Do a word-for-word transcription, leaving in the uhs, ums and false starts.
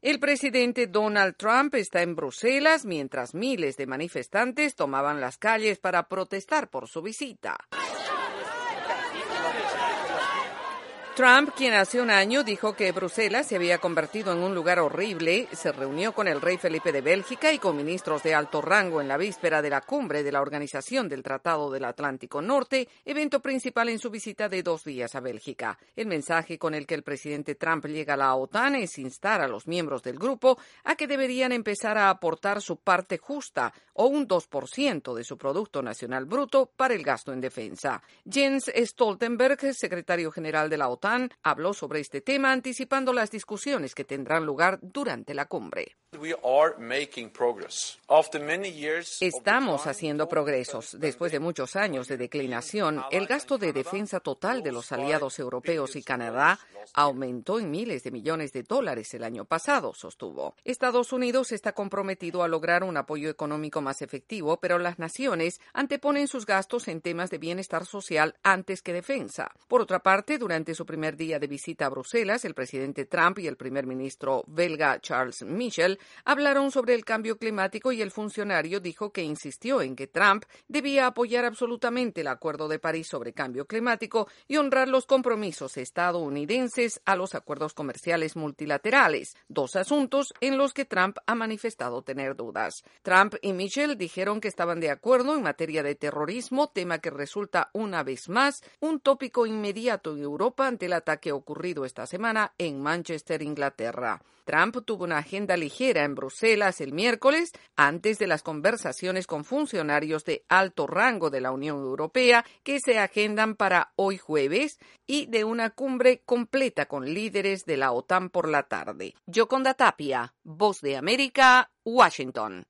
El presidente Donald Trump está en Bruselas mientras miles de manifestantes tomaban las calles para protestar por su visita. Trump, quien hace un año dijo que Bruselas se había convertido en un lugar horrible, se reunió con el rey Felipe de Bélgica y con ministros de alto rango en la víspera de la cumbre de la Organización del Tratado del Atlántico Norte, evento principal en su visita de dos días a Bélgica. El mensaje con el que el presidente Trump llega a la OTAN es instar a los miembros del grupo a que deberían empezar a aportar su parte justa o un dos por ciento de su Producto Nacional Bruto para el gasto en defensa. Jens Stoltenberg, secretario general de la OTAN, habló sobre este tema anticipando las discusiones que tendrán lugar durante la cumbre. Estamos haciendo progresos. Después de muchos años de declinación, el gasto de defensa total de los aliados europeos y Canadá aumentó en miles de millones de dólares el año pasado, sostuvo. Estados Unidos está comprometido a lograr un apoyo económico más efectivo, pero las naciones anteponen sus gastos en temas de bienestar social antes que defensa. Por otra parte, durante su primer día de visita a Bruselas, el presidente Trump y el primer ministro belga Charles Michel hablaron sobre el cambio climático y el funcionario dijo que insistió en que Trump debía apoyar absolutamente el Acuerdo de París sobre cambio climático y honrar los compromisos estadounidenses a los acuerdos comerciales multilaterales, dos asuntos en los que Trump ha manifestado tener dudas. Trump y Michel dijeron que estaban de acuerdo en materia de terrorismo, tema que resulta una vez más un tópico inmediato en Europa ante el ataque ocurrido esta semana en Manchester, Inglaterra. Trump tuvo una agenda ligera en Bruselas el miércoles, antes de las conversaciones con funcionarios de alto rango de la Unión Europea que se agendan para hoy jueves y de una cumbre completa con líderes de la OTAN por la tarde. Yoconda Tapia, Voz de América, Washington.